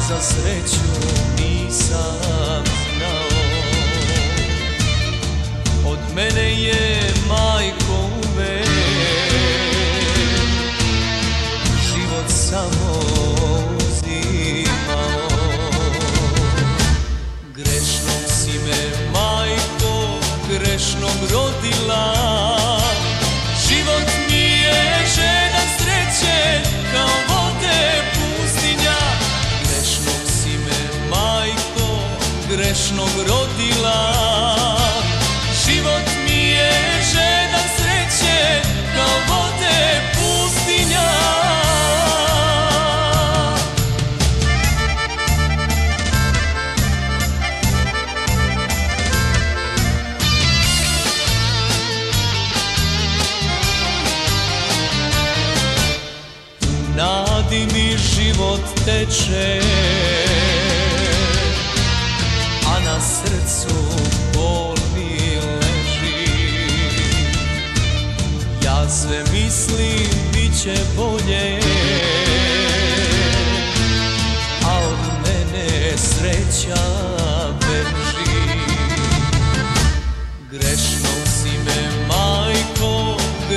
za sreću nisam znao. Od mene je majko uvek život samo uzimao. Grešnom si me, majko, grešnom rodila. Život mi je žena sreće kao vode pustinja. Grešnom si me, majko, grešnom rodila. Život mi je žena sreće kao vode pustinja. U nadi mi život teče,